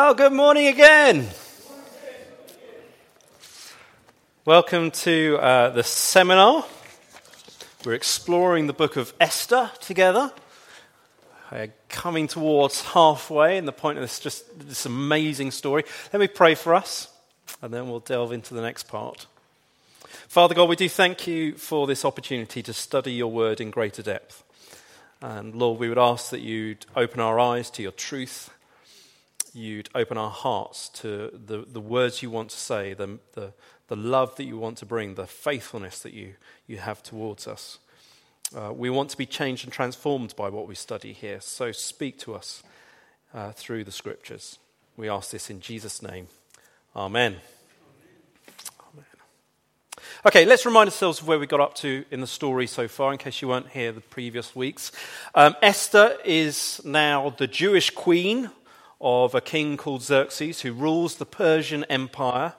Well, good morning again. Welcome to the seminar. We're exploring the book of Esther together. Coming towards halfway, and the point of this amazing story. Let me pray for us, and then we'll delve into the next part. Father God, we do thank you for this opportunity to study your word in greater depth. And Lord, we would ask that you'd open our eyes to your truth. You'd open our hearts to the words you want to say, the love that you want to bring, the faithfulness that you have towards us. We want to be changed and transformed by what we study here. So speak to us through the scriptures. We ask this in Jesus' name. Amen. Amen. Okay, let's remind ourselves of where we got up to in the story so far, in case you weren't here the previous weeks. Esther is now the Jewish queen of a king called Xerxes, who rules the Persian Empire.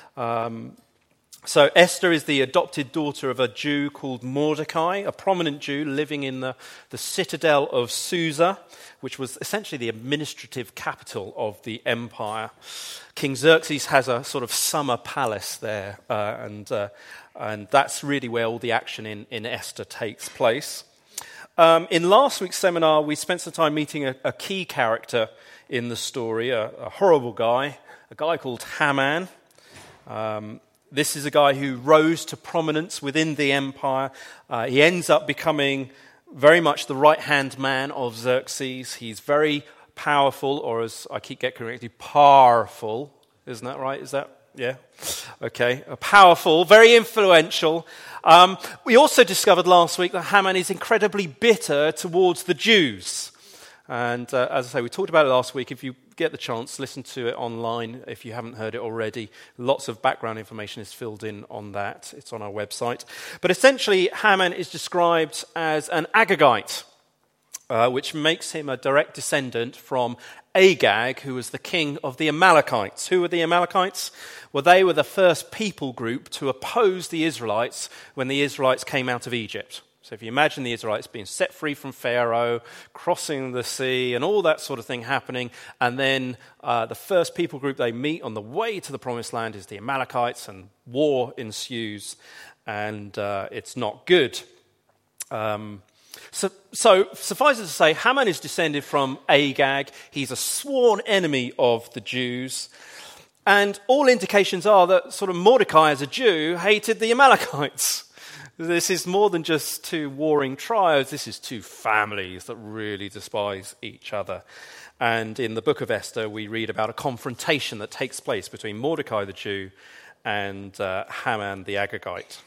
So Esther is the adopted daughter of a Jew called Mordecai, a prominent Jew living in the citadel of Susa, which was essentially the administrative capital of the empire. King Xerxes has a sort of summer palace there, and that's really where all the action in Esther takes place. In last week's seminar, we spent some time meeting a key character in the story, a horrible guy, a guy called Haman. This is a guy who rose to prominence within the empire. He ends up becoming very much the right-hand man of Xerxes. He's very powerful, or as I keep getting correctly, powerful. Isn't that right? Is that? Yeah? Okay. Powerful, very influential. We also discovered last week that Haman is incredibly bitter towards the Jews. And as I say, we talked about it last week. If you get the chance, listen to it online if you haven't heard it already. Lots of background information is filled in on that. It's on our website. But essentially, Haman is described as an Agagite, which makes him a direct descendant from Agag, who was the king of the Amalekites. Who were the Amalekites? Well, they were the first people group to oppose the Israelites when the Israelites came out of Egypt. So if you imagine the Israelites being set free from Pharaoh, crossing the sea, and all that sort of thing happening, and then the first people group they meet on the way to the Promised Land is the Amalekites, and war ensues, and it's not good. So suffice it to say, Haman is descended from Agag. He's a sworn enemy of the Jews, and all indications are that sort of Mordecai as a Jew hated the Amalekites. This is more than just two warring tribes. This is two families that really despise each other. And in the book of Esther, we read about a confrontation that takes place between Mordecai the Jew and Haman the Agagite.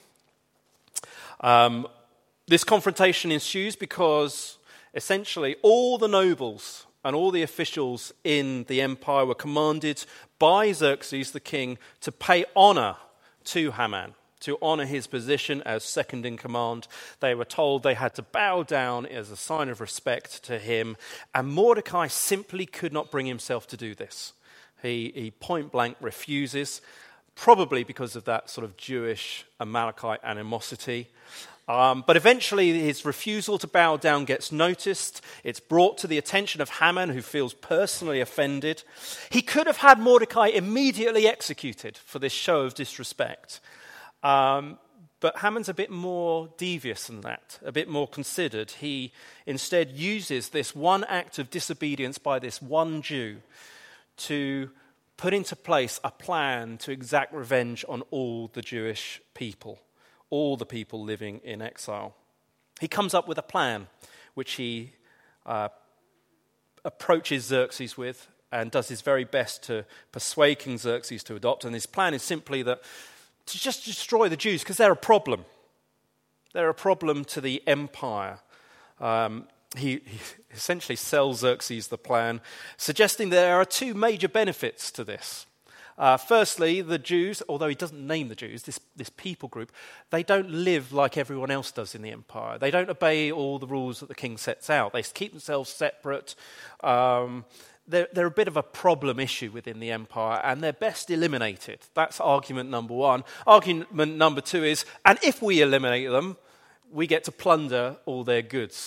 This confrontation ensues because essentially all the nobles and all the officials in the empire were commanded by Xerxes the king to pay honor to Haman, to honor his position as second in command. They were told they had to bow down as a sign of respect to him, and Mordecai simply could not bring himself to do this. He point blank refuses, probably because of that sort of Jewish Amalekite animosity. But eventually his refusal to bow down gets noticed. It's brought to the attention of Haman, who feels personally offended. He could have had Mordecai immediately executed for this show of disrespect. But Haman's a bit more devious than that, a bit more considered. He instead uses this one act of disobedience by this one Jew to put into place a plan to exact revenge on all the Jewish people, all the people living in exile. He comes up with a plan which he approaches Xerxes with and does his very best to persuade King Xerxes to adopt. And his plan is simply that to just destroy the Jews, because they're a problem. They're a problem to the empire. He essentially sells Xerxes the plan, suggesting there are two major benefits to this. Firstly, the Jews, although he doesn't name the Jews, this people group, they don't live like everyone else does in the empire. They don't obey all the rules that the king sets out. They keep themselves separate. They're a bit of a problem issue within the empire, and they're best eliminated. That's argument number one. Argument number two is, and if we eliminate them, we get to plunder all their goods.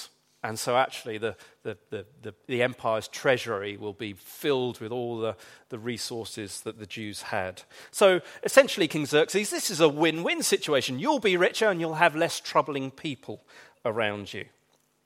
And so actually the empire's treasury will be filled with all the resources that the Jews had. So essentially, King Xerxes, this is a win-win situation. You'll be richer and you'll have less troubling people around you.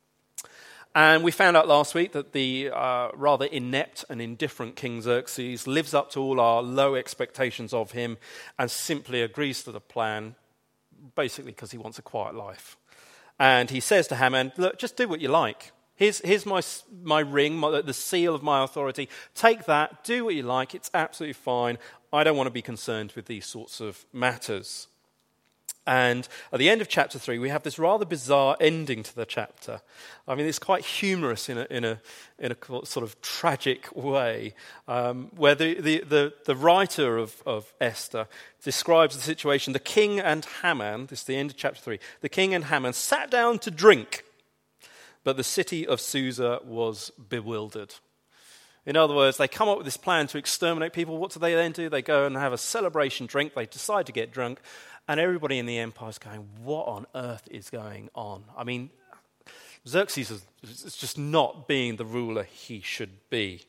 And we found out last week that the rather inept and indifferent King Xerxes lives up to all our low expectations of him and simply agrees to the plan, basically because he wants a quiet life. And he says to Haman, look, just do what you like. Here's my ring, the seal of my authority. Take that, do what you like, it's absolutely fine. I don't want to be concerned with these sorts of matters. And at the end of chapter 3, we have this rather bizarre ending to the chapter. I mean, it's quite humorous in a sort of tragic way, where the writer of Esther describes the situation. The king and Haman, this is the end of chapter 3, the king and Haman sat down to drink, but the city of Susa was bewildered. In other words, they come up with this plan to exterminate people. What do they then do? They go and have a celebration drink. They decide to get drunk. And everybody in the empire is going, what on earth is going on? I mean, Xerxes is just not being the ruler he should be.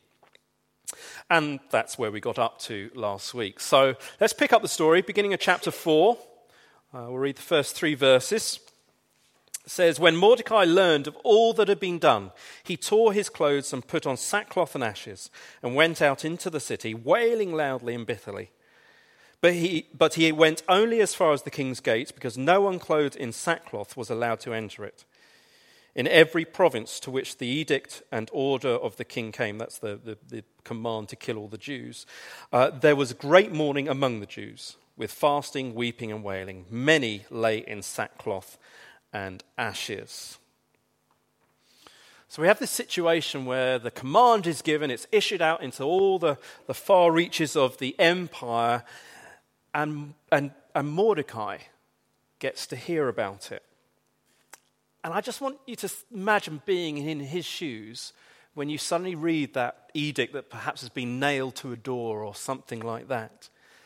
And that's where we got up to last week. So let's pick up the story, beginning of chapter 4. We'll read the first 3 verses. It says, when Mordecai learned of all that had been done, he tore his clothes and put on sackcloth and ashes, and went out into the city, wailing loudly and bitterly. But he went only as far as the king's gate, because no one clothed in sackcloth was allowed to enter it. In every province to which the edict and order of the king came, that's the command to kill all the Jews, there was great mourning among the Jews, with fasting, weeping, and wailing. Many lay in sackcloth and ashes. So we have this situation where the command is given, it's issued out into all the far reaches of the empire, and Mordecai gets to hear about it. And I just want you to imagine being in his shoes when you suddenly read that edict that perhaps has been nailed to a door or something like that.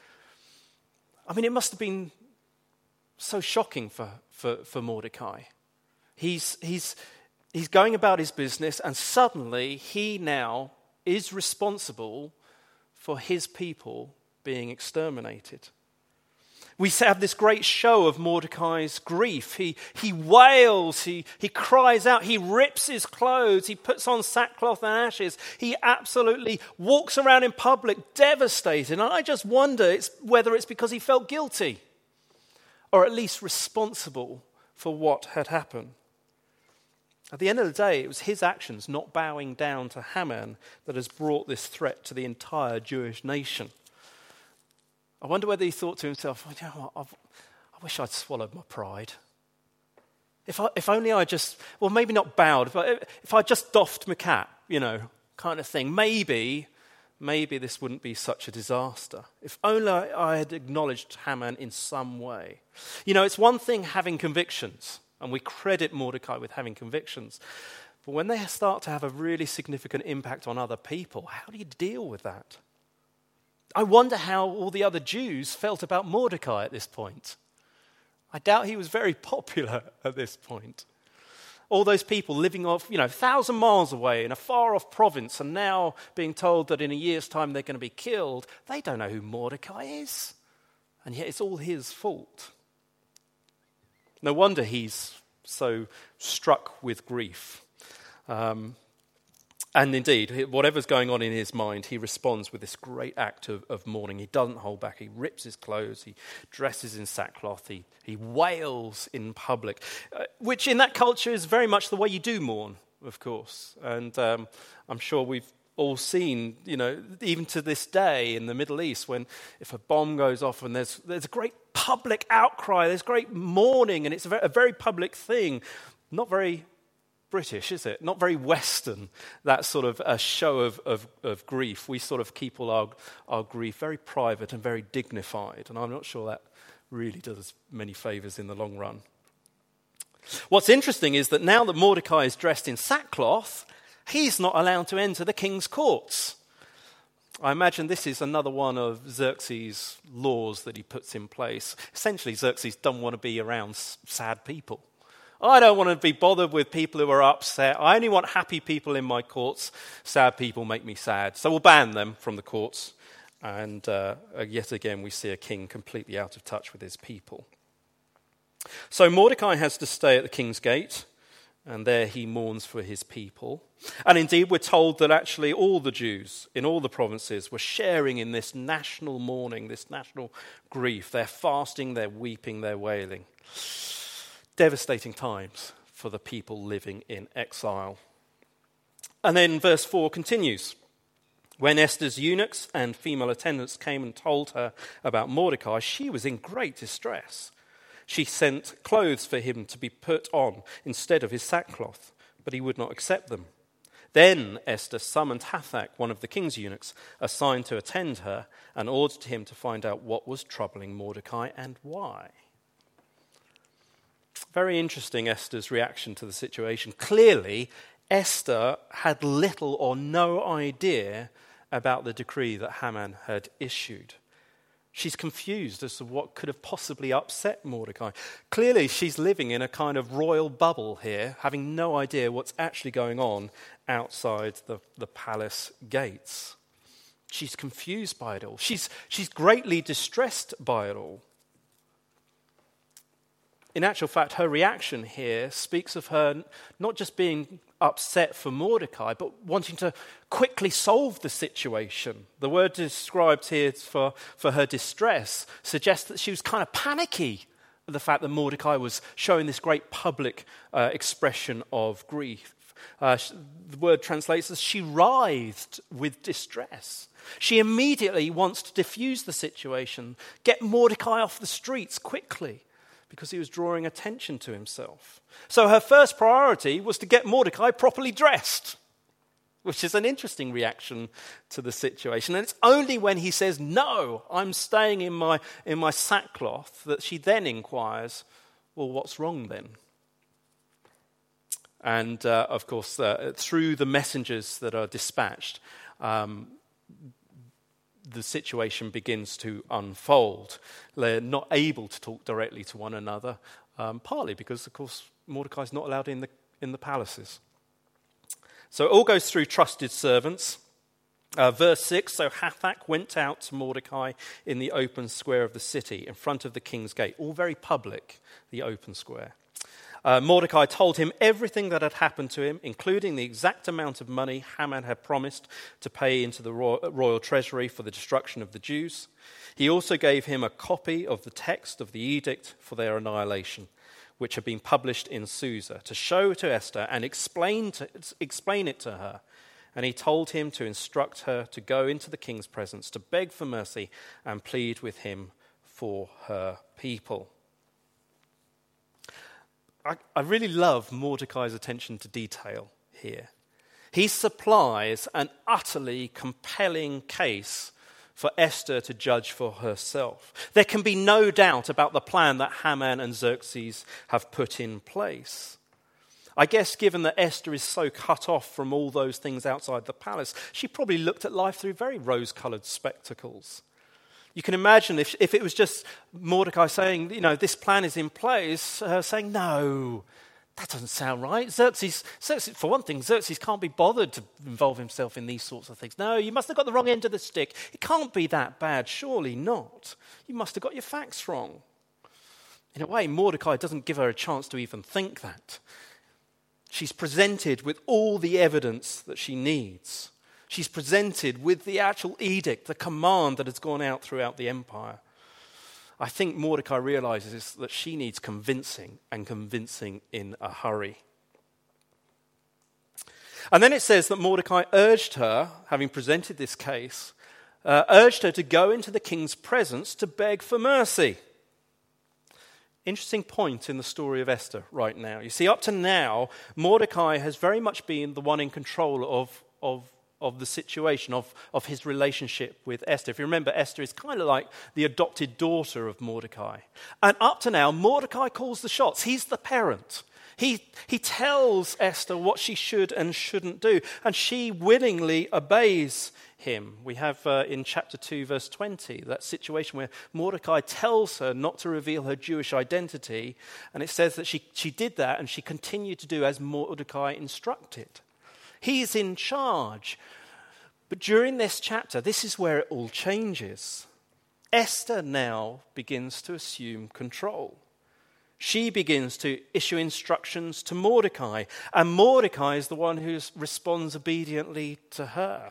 I mean, it must have been so shocking for Mordecai. He's going about his business, and suddenly he now is responsible for his people being exterminated. We have this great show of Mordecai's grief. He wails, he cries out, he rips his clothes, he puts on sackcloth and ashes. He absolutely walks around in public devastated. And I just wonder whether it's because he felt guilty, or at least responsible for what had happened. At the end of the day, it was his actions, not bowing down to Haman, that has brought this threat to the entire Jewish nation. I wonder whether he thought to himself, you know what, I wish I'd swallowed my pride. If only I just, well, maybe not bowed, but if I just doffed my cap, kind of thing, maybe this wouldn't be such a disaster. If only I had acknowledged Haman in some way. It's one thing having convictions, and we credit Mordecai with having convictions, but when they start to have a really significant impact on other people, how do you deal with that? I wonder how all the other Jews felt about Mordecai at this point. I doubt he was very popular at this point. All those people living off, 1,000 miles away in a far-off province and now being told that in a year's time they're going to be killed, they don't know who Mordecai is. And yet it's all his fault. No wonder he's so struck with grief. And indeed, whatever's going on in his mind, he responds with this great act of mourning. He doesn't hold back. He rips his clothes. He dresses in sackcloth. He wails in public, which in that culture is very much the way you do mourn, of course. And I'm sure we've all seen, even to this day in the Middle East, when if a bomb goes off and there's a great public outcry, there's great mourning, and it's a very public thing. Not very British, is it? Not very Western, that sort of a show of grief. We sort of keep all our grief very private and very dignified, and I'm not sure that really does us many favours in the long run. What's interesting is that now that Mordecai is dressed in sackcloth, he's not allowed to enter the king's courts. I imagine this is another one of Xerxes' laws that he puts in place. Essentially, Xerxes doesn't want to be around sad people. I don't want to be bothered with people who are upset. I only want happy people in my courts. Sad people make me sad. So we'll ban them from the courts. And yet again, we see a king completely out of touch with his people. So Mordecai has to stay at the king's gate, and there he mourns for his people. And indeed, we're told that actually all the Jews in all the provinces were sharing in this national mourning, this national grief. They're fasting, they're weeping, they're wailing. Devastating times for the people living in exile. And then verse 4 continues. When Esther's eunuchs and female attendants came and told her about Mordecai, she was in great distress. She sent clothes for him to be put on instead of his sackcloth, but he would not accept them. Then Esther summoned Hathach, one of the king's eunuchs, assigned to attend her, and ordered him to find out what was troubling Mordecai and why. Very interesting, Esther's reaction to the situation. Clearly, Esther had little or no idea about the decree that Haman had issued. She's confused as to what could have possibly upset Mordecai. Clearly, she's living in a kind of royal bubble here, having no idea what's actually going on outside the palace gates. She's confused by it all. She's greatly distressed by it all. In actual fact, her reaction here speaks of her not just being upset for Mordecai, but wanting to quickly solve the situation. The word described here for her distress suggests that she was kind of panicky at the fact that Mordecai was showing this great public expression of grief. The word translates as she writhed with distress. She immediately wants to diffuse the situation, get Mordecai off the streets quickly, because he was drawing attention to himself. So her first priority was to get Mordecai properly dressed, which is an interesting reaction to the situation. And it's only when he says, "No, I'm staying in my sackcloth," that she then inquires, "Well, what's wrong then?" And of course, through the messengers that are dispatched, the situation begins to unfold. They're not able to talk directly to one another, partly because, of course, Mordecai's not allowed in the palaces. So it all goes through trusted servants. Verse 6, so Hathach went out to Mordecai in the open square of the city, in front of the king's gate. All very public, the open square. Mordecai told him everything that had happened to him, including the exact amount of money Haman had promised to pay into the royal treasury for the destruction of the Jews. He also gave him a copy of the text of the edict for their annihilation, which had been published in Susa, to show to Esther and explain it to her. And he told him to instruct her to go into the king's presence, to beg for mercy and plead with him for her people. I really love Mordecai's attention to detail here. He supplies an utterly compelling case for Esther to judge for herself. There can be no doubt about the plan that Haman and Xerxes have put in place. I guess given that Esther is so cut off from all those things outside the palace, she probably looked at life through very rose-coloured spectacles. You can imagine if it was just Mordecai saying, this plan is in place, saying, no, that doesn't sound right. Xerxes, for one thing, Xerxes can't be bothered to involve himself in these sorts of things. No, you must have got the wrong end of the stick. It can't be that bad, surely not. You must have got your facts wrong. In a way, Mordecai doesn't give her a chance to even think that. She's presented with all the evidence that she needs. She's presented with the actual edict, the command that has gone out throughout the empire. I think Mordecai realizes that she needs convincing, and convincing in a hurry. And then it says that Mordecai urged her, having presented this case, urged her to go into the king's presence to beg for mercy. Interesting point in the story of Esther right now. You see, up to now, Mordecai has very much been the one in control of the situation, of his relationship with Esther. If you remember, Esther is kind of like the adopted daughter of Mordecai. And up to now, Mordecai calls the shots. He's the parent. He tells Esther what she should and shouldn't do, and she willingly obeys him. We have in chapter 2, verse 20, that situation where Mordecai tells her not to reveal her Jewish identity, and it says that she did that and she continued to do as Mordecai instructed. He's in charge. But during this chapter, this is where it all changes. Esther now begins to assume control. She begins to issue instructions to Mordecai, and Mordecai is the one who responds obediently to her.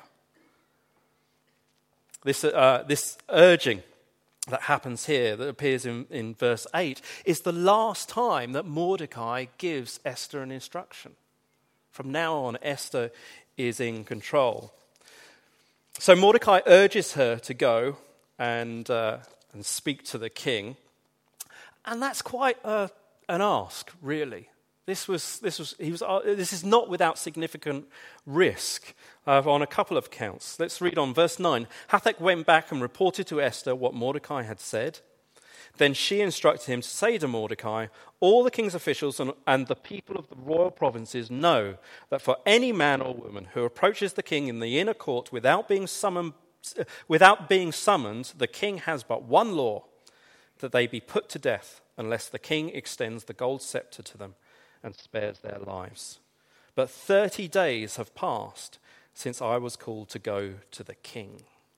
This urging that happens here, that appears in verse 8, is the last time that Mordecai gives Esther an instruction. From now on, Esther is in control. So Mordecai urges her to go and speak to the king. And that's quite an ask, really. This is not without significant risk on a couple of counts. Let's read on verse 9. Hathach went back and reported to Esther what Mordecai had said. Then she instructed him to say to Mordecai, all the king's officials and the people of the royal provinces know that for any man or woman who approaches the king in the inner court without being summoned, the king has but one law, that they be put to death unless the king extends the gold scepter to them and spares their lives. But 30 days have passed since I was called to go to the king.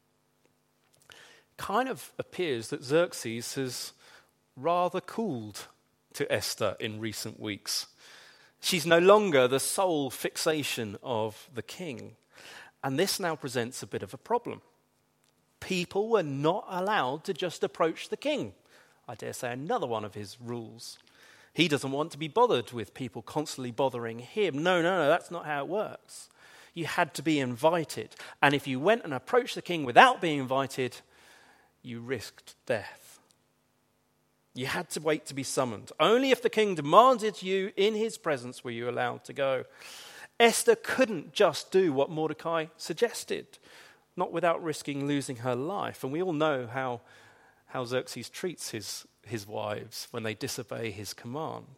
Kind of appears that Xerxes has rather cooled to Esther in recent weeks. She's no longer the sole fixation of the king. And this now presents a bit of a problem. People were not allowed to just approach the king. I dare say another one of his rules. He doesn't want to be bothered with people constantly bothering him. No, that's not how it works. You had to be invited. And if you went and approached the king without being invited, you risked death. You had to wait to be summoned. Only if the king demanded you in his presence were you allowed to go. Esther couldn't just do what Mordecai suggested, not without risking losing her life. And we all know how Xerxes treats his wives when they disobey his command.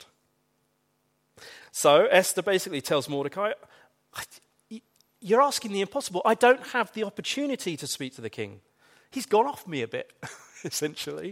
So Esther basically tells Mordecai, you're asking the impossible. I don't have the opportunity to speak to the king. He's gone off me a bit, essentially.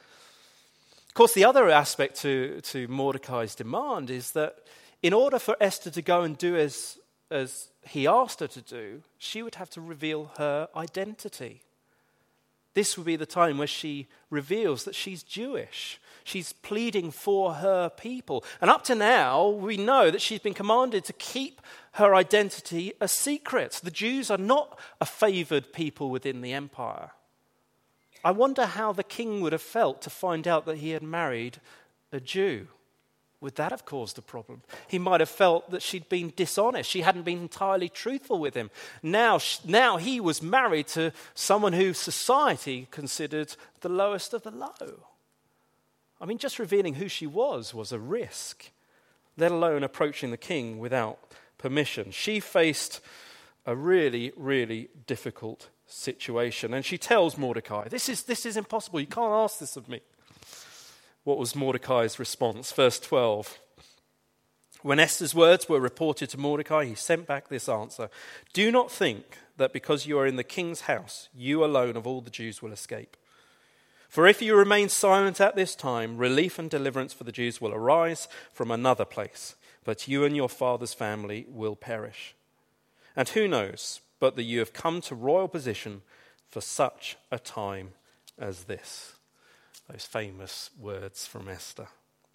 Of course, the other aspect to Mordecai's demand is that in order for Esther to go and do as he asked her to do, she would have to reveal her identity. This would be the time where she reveals that she's Jewish. She's pleading for her people. And up to now, we know that she's been commanded to keep her identity a secret. The Jews are not a favored people within the empire. I wonder how the king would have felt to find out that he had married a Jew. Would that have caused a problem? He might have felt that she'd been dishonest. She hadn't been entirely truthful with him. Now he was married to someone who society considered the lowest of the low. I mean, just revealing who she was a risk, let alone approaching the king without permission. She faced a really, really difficult situation. And she tells Mordecai, this is impossible. You can't ask this of me. What was Mordecai's response? Verse 12. When Esther's words were reported to Mordecai, he sent back this answer. Do not think that because you are in the king's house, you alone of all the Jews will escape. For if you remain silent at this time, relief and deliverance for the Jews will arise from another place, but you and your father's family will perish. And who knows but that you have come to royal position for such a time as this. Those famous words from Esther.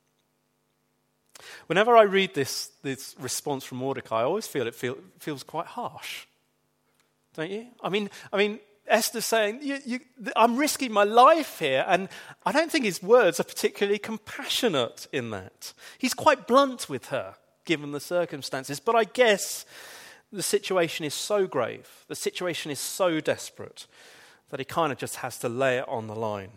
Whenever I read this response from Mordecai, I always feel it feels quite harsh. Don't you? I mean, Esther's saying, I'm risking my life here, and I don't think his words are particularly compassionate in that. He's quite blunt with her, given the circumstances, but I guess the situation is so grave, the situation is so desperate, that he kind of just has to lay it on the line.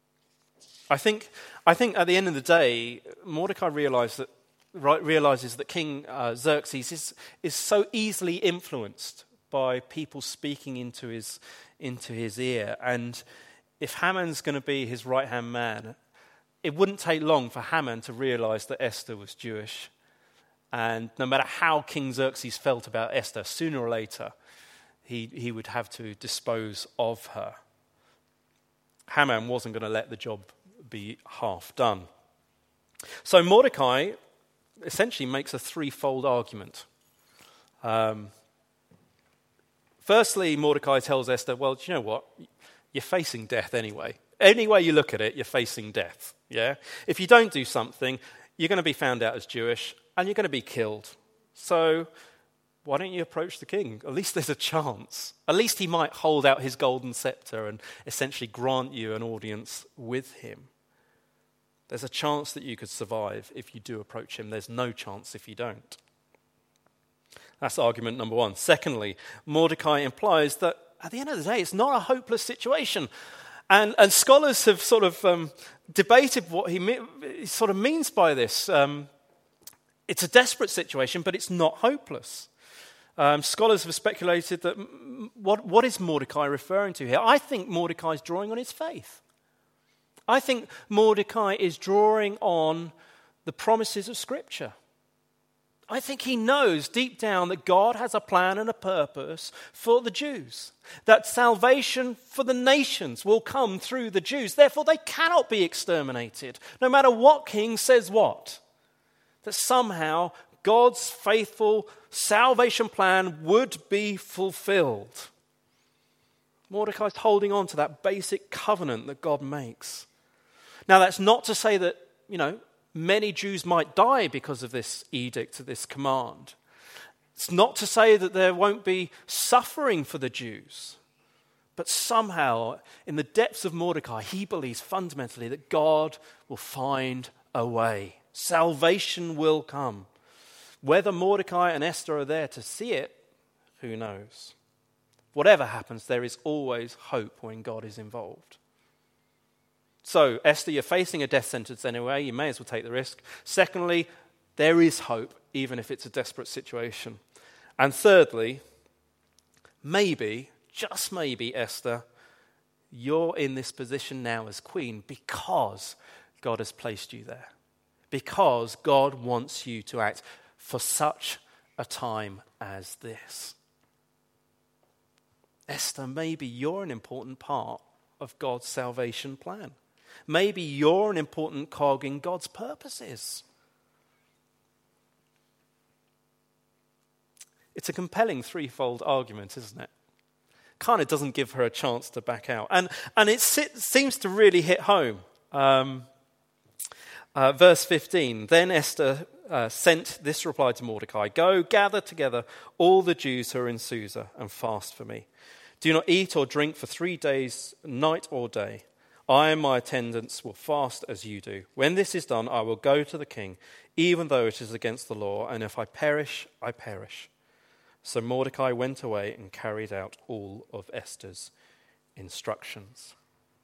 I think at the end of the day, Mordecai realizes that King Xerxes is so easily influenced by people speaking into his ear. And if Haman's going to be his right-hand man, it wouldn't take long for Haman to realize that Esther was Jewish And no matter how King Xerxes felt about Esther, sooner or later, he would have to dispose of her. Haman wasn't going to let the job be half done. So Mordecai essentially makes a threefold argument. Firstly, Mordecai tells Esther, well, do you know what? You're facing death anyway. Any way you look at it, you're facing death. Yeah? If you don't do something, you're going to be found out as Jewish and you're going to be killed. So why don't you approach the king? At least there's a chance. At least he might hold out his golden scepter and essentially grant you an audience with him. There's a chance that you could survive if you do approach him. There's no chance if you don't. That's argument number one. Secondly, Mordecai implies that at the end of the day, it's not a hopeless situation. And scholars have sort of debated what he sort of means by this. It's a desperate situation, but it's not hopeless. Scholars have speculated that what is Mordecai referring to here? I think Mordecai is drawing on his faith. I think Mordecai is drawing on the promises of Scripture. I think he knows deep down that God has a plan and a purpose for the Jews, that salvation for the nations will come through the Jews. Therefore, they cannot be exterminated, no matter what king says what. That somehow God's faithful salvation plan would be fulfilled. Mordecai's holding on to that basic covenant that God makes. Now, that's not to say that, many Jews might die because of this edict, this command. It's not to say that there won't be suffering for the Jews. But somehow, in the depths of Mordecai, he believes fundamentally that God will find a way. Salvation will come. Whether Mordecai and Esther are there to see it, who knows? Whatever happens, there is always hope when God is involved. So, Esther, you're facing a death sentence anyway. You may as well take the risk. Secondly, there is hope, even if it's a desperate situation. And thirdly, maybe, just maybe, Esther, you're in this position now as queen because God has placed you there. Because God wants you to act for such a time as this. Esther, maybe you're an important part of God's salvation plan. Maybe you're an important cog in God's purposes. It's a compelling threefold argument, isn't it? Kind of doesn't give her a chance to back out. And it seems to really hit home. Verse 15, then Esther sent this reply to Mordecai, go gather together all the Jews who are in Susa and fast for me. Do not eat or drink for 3 days, night or day. I and my attendants will fast as you do. When this is done, I will go to the king, even though it is against the law, and if I perish, I perish. So Mordecai went away and carried out all of Esther's instructions.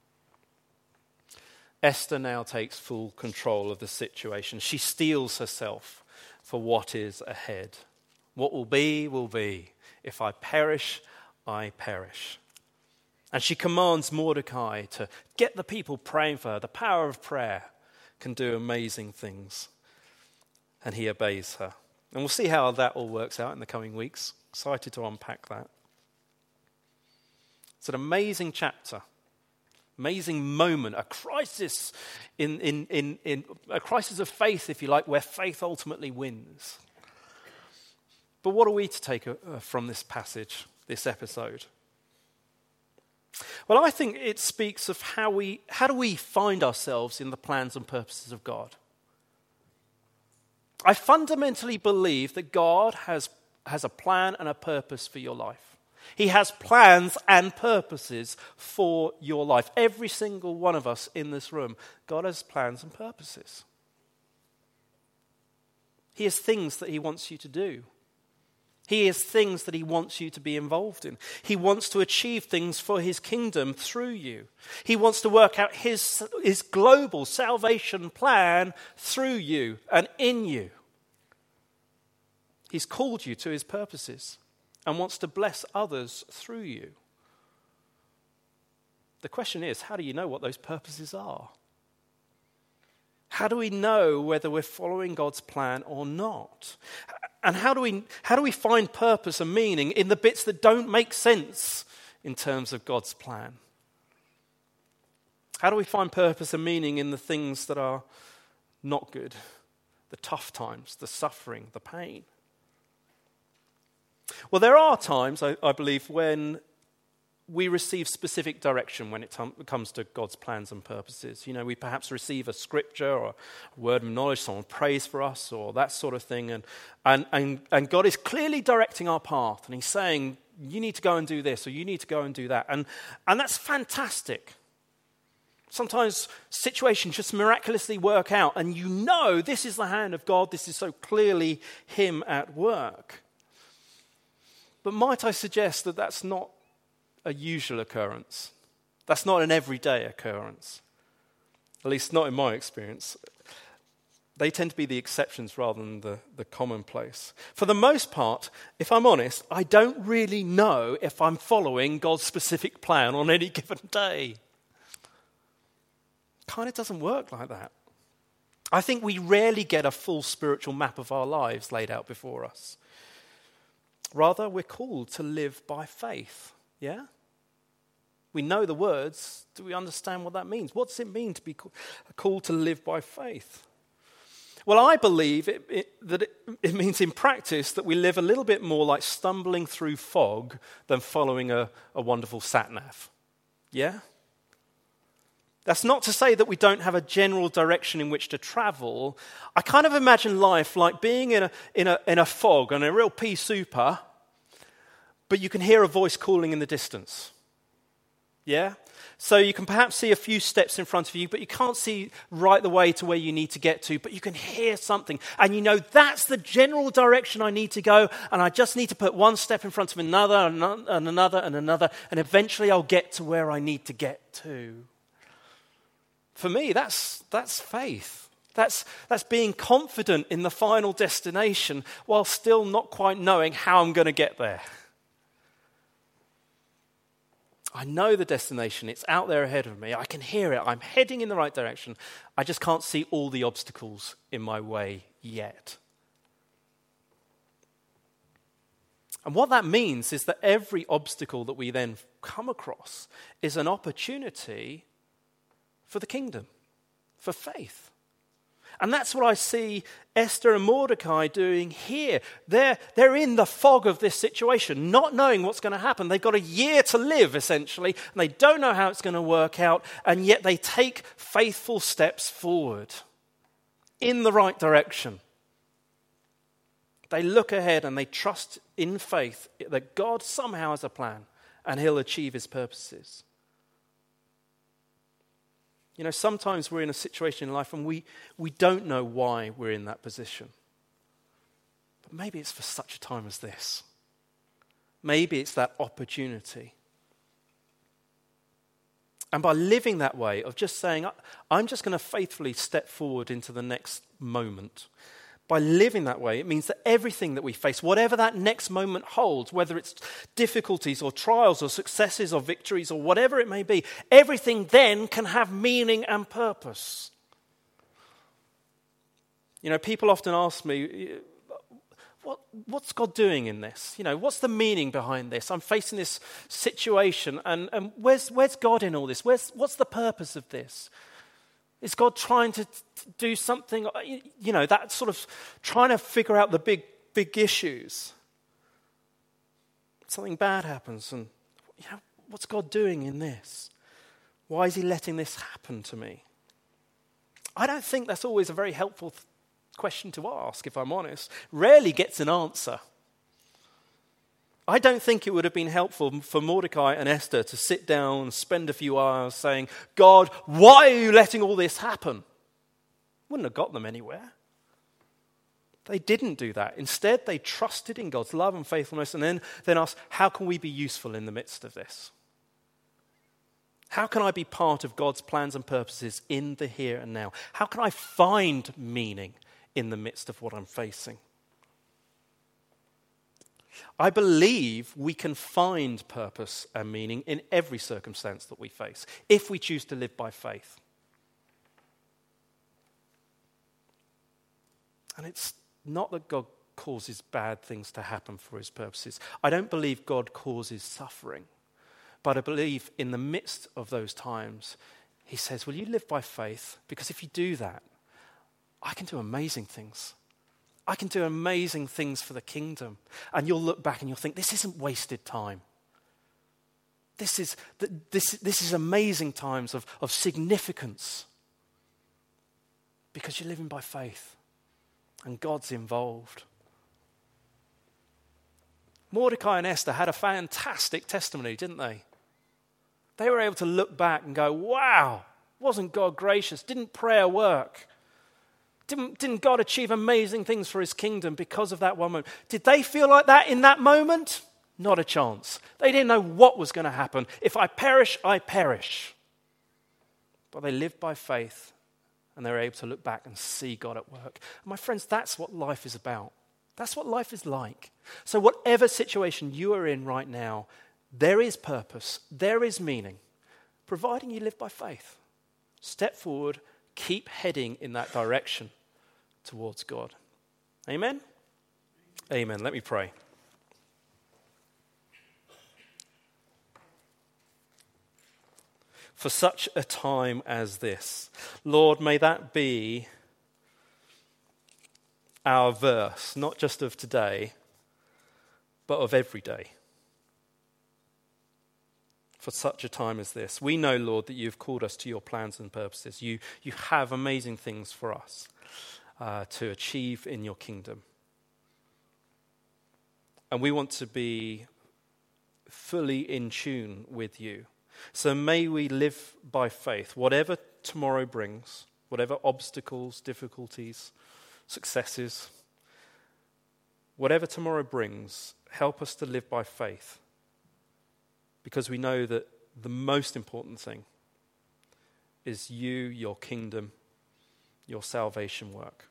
Esther now takes full control of the situation. She steels herself for what is ahead. What will be, will be. If I perish, I perish. And she commands Mordecai to get the people praying for her. The power of prayer can do amazing things. And he obeys her. And we'll see how that all works out in the coming weeks. Excited to unpack that. It's an amazing chapter. Amazing moment, a crisis in a crisis of faith, if you like, where faith ultimately wins. But what are we to take from this passage, this episode? Well, I think it speaks of how do we find ourselves in the plans and purposes of God. I fundamentally believe that God has a plan and a purpose for your life. He has plans and purposes for your life. Every single one of us in this room, God has plans and purposes. He has things that he wants you to do. He has things that he wants you to be involved in. He wants to achieve things for his kingdom through you. He wants to work out his global salvation plan through you and in you. He's called you to his purposes and wants to bless others through you. The question is, how do you know what those purposes are? How do we know whether we're following God's plan or not? And how do we find purpose and meaning in the bits that don't make sense in terms of God's plan? How do we find purpose and meaning in the things that are not good? The tough times, the suffering, the pain. Well, there are times, I believe, when we receive specific direction when it comes to God's plans and purposes. We perhaps receive a scripture or a word of knowledge, someone prays for us or that sort of thing. And God is clearly directing our path. And he's saying, you need to go and do this or you need to go and do that. And that's fantastic. Sometimes situations just miraculously work out and this is the hand of God. This is so clearly him at work. But might I suggest that that's not a usual occurrence? That's not an everyday occurrence. At least not in my experience. They tend to be the exceptions rather than the commonplace. For the most part, if I'm honest, I don't really know if I'm following God's specific plan on any given day. Kind of doesn't work like that. I think we rarely get a full spiritual map of our lives laid out before us. Rather, we're called to live by faith. Yeah? We know the words. Do we understand what that means? What does it mean to be called to live by faith? Well, I believe that it means in practice that we live a little bit more like stumbling through fog than following a wonderful sat-nav. Yeah? That's not to say that we don't have a general direction in which to travel. I kind of imagine life like being in a fog and a real pea souper, but you can hear a voice calling in the distance. Yeah? So you can perhaps see a few steps in front of you, but you can't see right the way to where you need to get to, but you can hear something. And that's the general direction I need to go, and I just need to put one step in front of another, and another, and another, and eventually I'll get to where I need to get to. For me, that's faith. That's being confident in the final destination while still not quite knowing how I'm going to get there. I know the destination. It's out there ahead of me. I can hear it. I'm heading in the right direction. I just can't see all the obstacles in my way yet. And what that means is that every obstacle that we then come across is an opportunity for the kingdom, for faith. And that's what I see Esther and Mordecai doing here. They're in the fog of this situation, not knowing what's going to happen. They've got a year to live, essentially, and they don't know how it's going to work out, and yet they take faithful steps forward in the right direction. They look ahead and they trust in faith that God somehow has a plan and he'll achieve his purposes. Sometimes we're in a situation in life and we don't know why we're in that position. But maybe it's for such a time as this. Maybe it's that opportunity. And by living that way of just saying, I'm just going to faithfully step forward into the next moment. By living that way, it means that everything that we face, whatever that next moment holds, whether it's difficulties or trials or successes or victories or whatever it may be, everything then can have meaning and purpose. People often ask me, what's God doing in this? What's the meaning behind this? I'm facing this situation, and where's God in all this? What's the purpose of this? Is God trying to do something, that sort of trying to figure out the big issues? Something bad happens and, what's God doing in this? Why is he letting this happen to me? I don't think that's always a very helpful question to ask, if I'm honest. Rarely gets an answer. I don't think it would have been helpful for Mordecai and Esther to sit down and spend a few hours saying, God, why are you letting all this happen? Wouldn't have got them anywhere. They didn't do that. Instead, they trusted in God's love and faithfulness and then asked, how can we be useful in the midst of this? How can I be part of God's plans and purposes in the here and now? How can I find meaning in the midst of what I'm facing? I believe we can find purpose and meaning in every circumstance that we face, if we choose to live by faith. And it's not that God causes bad things to happen for his purposes. I don't believe God causes suffering. But I believe in the midst of those times, he says, will you live by faith? Because if you do that, I can do amazing things. I can do amazing things for the kingdom. And you'll look back and you'll think, this isn't wasted time. This is amazing times of significance. Because you're living by faith. And God's involved. Mordecai and Esther had a fantastic testimony, didn't they? They were able to look back and go, wow, wasn't God gracious? Didn't prayer work? Didn't God achieve amazing things for his kingdom because of that one moment? Did they feel like that in that moment? Not a chance. They didn't know what was going to happen. If I perish, I perish. But they lived by faith and they were able to look back and see God at work. And my friends, that's what life is about. That's what life is like. So whatever situation you are in right now, there is purpose, there is meaning, providing you live by faith. Step forward, keep heading in that direction towards God. Amen? Amen. Let me pray. For such a time as this, Lord, may that be our verse, not just of today, but of every day. For such a time as this. We know, Lord, that you've called us to your plans and purposes. You have amazing things for us to achieve in your kingdom. And we want to be fully in tune with you. So may we live by faith, whatever tomorrow brings, whatever obstacles, difficulties, successes, whatever tomorrow brings, help us to live by faith. Because we know that the most important thing is you, your kingdom, your salvation work.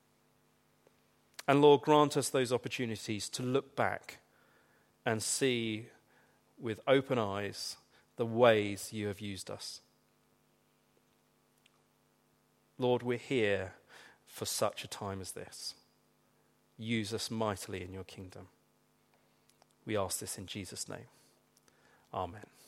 And Lord, grant us those opportunities to look back and see with open eyes the ways you have used us. Lord, we're here for such a time as this. Use us mightily in your kingdom. We ask this in Jesus' name. Amen.